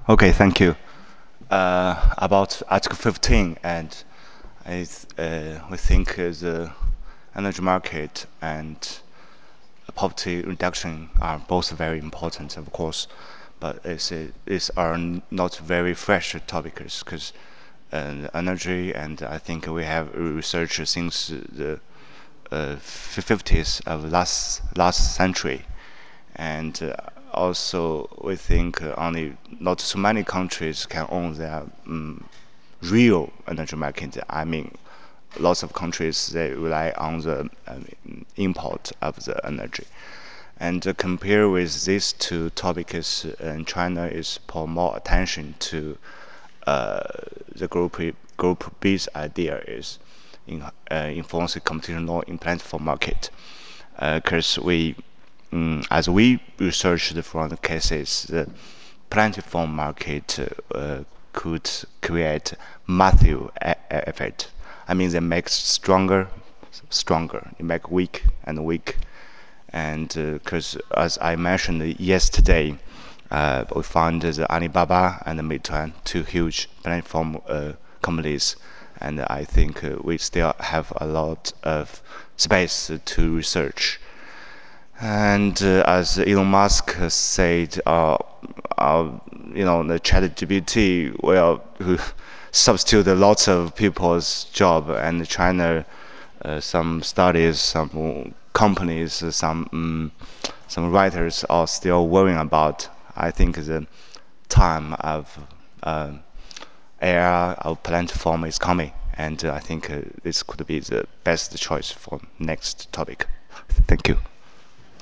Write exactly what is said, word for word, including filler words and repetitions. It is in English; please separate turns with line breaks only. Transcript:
Okay, thank you. Uh, about Article fifteen, and I th uh, we think uh, the energy market and poverty reduction are both very important, of course, but it's, uh, it's are n- not very fresh topics because uh, energy and I think we have research since the uh, fifties of last last century, and uh, also we think uh, only not so many countries can own their um, real energy market. I mean, lots of countries they rely on the um, import of the energy. And uh, compare with these two topics, uh, China is put more attention to uh, the group group B's idea is in, uh, enforcing competition law in platform market. Because we, mm, as we researched from the cases, the platform market uh, could create massive e- e- effect. I mean, they make stronger, stronger. They make weak and weak. And because, as I mentioned yesterday, uh, we found the Alibaba and the Meituan, two huge platform uh, companies, and I think uh, we still have a lot of space to research. And uh, as Elon Musk said, uh, uh, you know, the ChatGPT will substitute lots of people's job, and China, uh, some studies, some companies, some um, some writers are still worrying about. I think the time of uh, era of platform is coming, and uh, I think uh, this could be the best choice for next topic. Thank you.